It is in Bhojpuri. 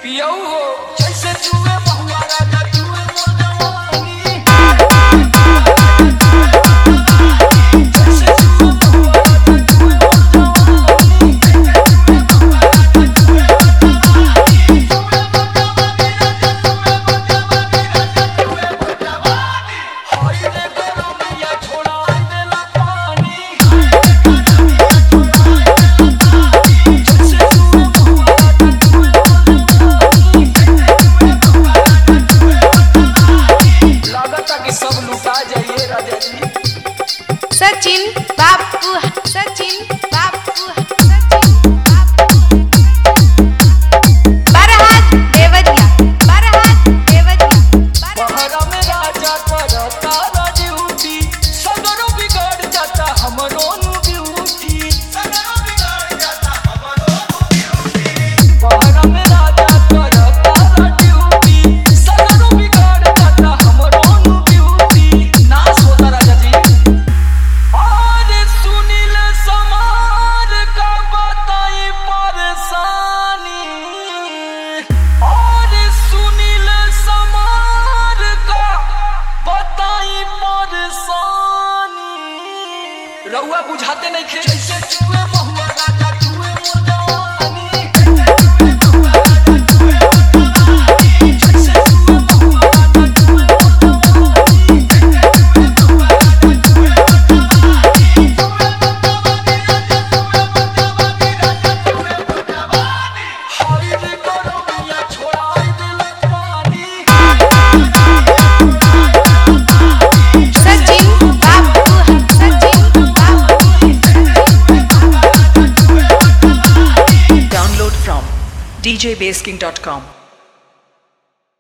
पियो हो जैसे जुए बहुआ राजा जुए मोर जवानी जैसे जुए बहुआ राजा जुए मोर जवानी हाय रे गरमिया छोड़ा देला पानी जैसे जुए बहुआ राजा जुए लागता कि सब लुटा जाइए राजा जी। सचिन बापू सचिन बापू बरहात देवरिया बहरा में राजा करता ड्यूटी सगरो बिगड़ जाता हमरो ड्यूटी बहरा में राजा करता ड्यूटी सगरो बिगड़ जाता हमरो ड्यूटी नाश होता राजा जी। और सुनील समार का बताई परेशानी और सुनील समार का बताई परेशानी रउआ बुझाते नहीं खे जैसे जुए बहुआ राजा जुए मोर जवानी जैसे जुए बहुआ राजा जुए मोर जवानी हाय रे गरमिया छोड़ा देला पानी सचिन बापू Download from djbasking.com.